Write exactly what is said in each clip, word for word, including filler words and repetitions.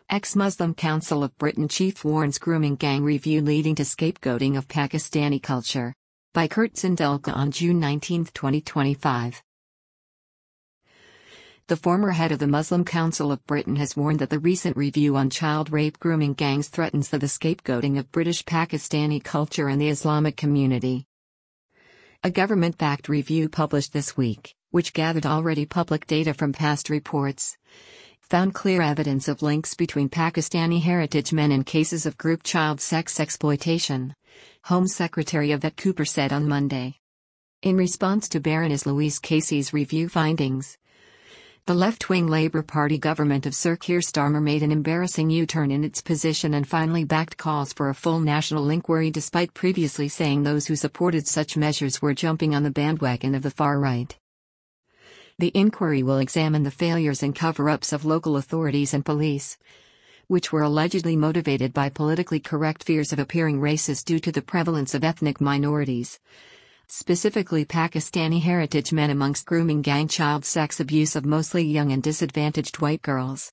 Ex-Muslim Council of Britain chief warns grooming gang review leading to scapegoating of Pakistani culture. By Kurt Zindulka on June nineteenth, twenty twenty-five. The former head of the Muslim Council of Britain has warned that the recent review on child rape grooming gangs threatens the scapegoating of British Pakistani culture and the Islamic community. A government-backed review published this week, which gathered already public data from past reports, found clear evidence of links between Pakistani heritage men and cases of group child sex exploitation, Home Secretary Yvette Cooper said on Monday. In response to Baroness Louise Casey's review findings, the left-wing Labour Party government of Sir Keir Starmer made an embarrassing U-turn in its position and finally backed calls for a full national inquiry despite previously saying those who supported such measures were jumping on the bandwagon of the far right. The inquiry will examine the failures and cover-ups of local authorities and police, which were allegedly motivated by politically correct fears of appearing racist due to the prevalence of ethnic minorities, specifically Pakistani heritage men amongst grooming gang child sex abuse of mostly young and disadvantaged white girls.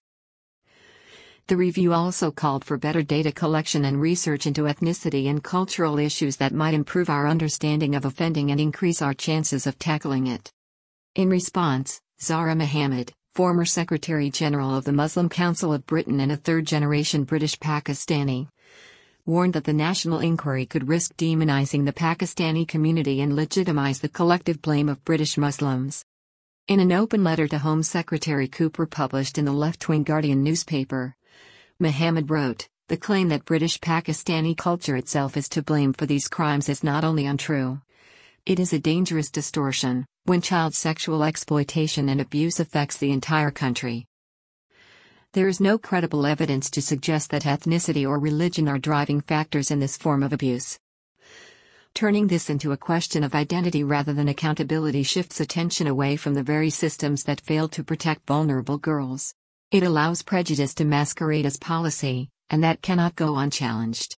The review also called for better data collection and research into ethnicity and cultural issues that might improve our understanding of offending and increase our chances of tackling it. In response, Zahra Mohammed, former Secretary-General of the Muslim Council of Britain and a third-generation British Pakistani, warned that the national inquiry could risk demonizing the Pakistani community and legitimize the collective blame of British Muslims. In an open letter to Home Secretary Cooper published in the left-wing Guardian newspaper, Mohammed wrote, "The claim that British Pakistani culture itself is to blame for these crimes is not only untrue, it is a dangerous distortion, when child sexual exploitation and abuse affects the entire country. There is no credible evidence to suggest that ethnicity or religion are driving factors in this form of abuse. Turning this into a question of identity rather than accountability shifts attention away from the very systems that fail to protect vulnerable girls. It allows prejudice to masquerade as policy, and that cannot go unchallenged."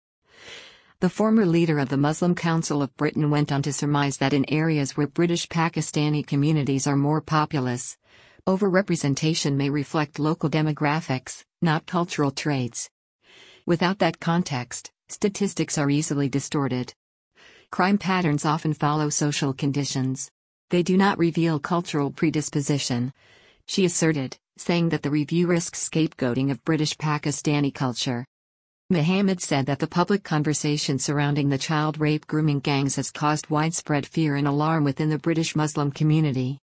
The former leader of the Muslim Council of Britain went on to surmise that in areas where British Pakistani communities are more populous, overrepresentation may reflect local demographics, not cultural traits. Without that context, statistics are easily distorted. Crime patterns often follow social conditions. They do not reveal cultural predisposition, she asserted, saying that the review risks scapegoating of British Pakistani culture. Mohammed said that the public conversation surrounding the child rape grooming gangs has caused widespread fear and alarm within the British Muslim community.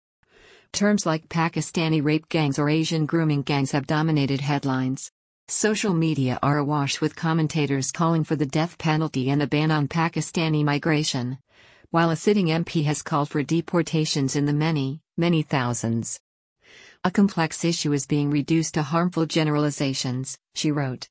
Terms like Pakistani rape gangs or Asian grooming gangs have dominated headlines. Social media are awash with commentators calling for the death penalty and a ban on Pakistani migration, while a sitting M P has called for deportations in the many, many thousands. A complex issue is being reduced to harmful generalizations, she wrote.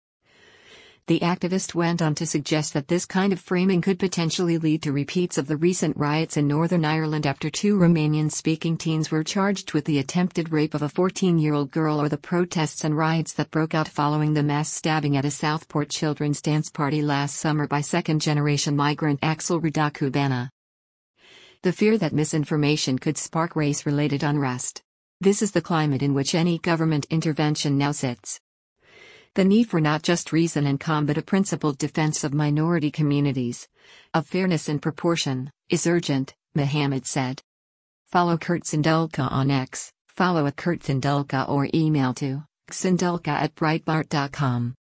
The activist went on to suggest that this kind of framing could potentially lead to repeats of the recent riots in Northern Ireland after two Romanian-speaking teens were charged with the attempted rape of a fourteen-year-old girl, or the protests and riots that broke out following the mass stabbing at a Southport children's dance party last summer by second-generation migrant Axel Radakubana. The fear that misinformation could spark race-related unrest. This is the climate in which any government intervention now sits. The need for not just reason and calm but a principled defense of minority communities, of fairness and proportion, is urgent, Mohammed said. Follow Kurt Zindulka on X, follow at Kurt Zindulka or email to zindulka at breitbart dot com.